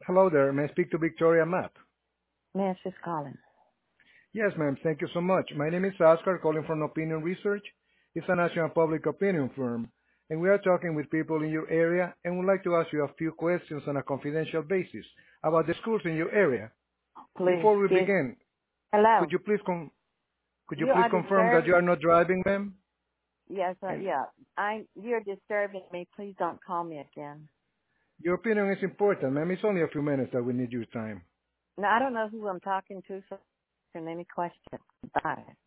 Hello there. May I speak to Victoria Matt? May she's calling. Yes, ma'am. Thank you so much. My name is Oscar, calling from Opinion Research. It's a national public opinion firm, and we are talking with people in your area and would like to ask you a few questions on a confidential basis about the schools in your area. Please, Before we give. begin, Hello. could you please could you You please are confirm that you disturbing. are not driving, ma'am? Yes, And yeah. You're disturbing me. Please don't call me again. your opinion is important, ma'am. It's only a few minutes that we need your time. No, I don't know who I'm talking to, so any question. Bye.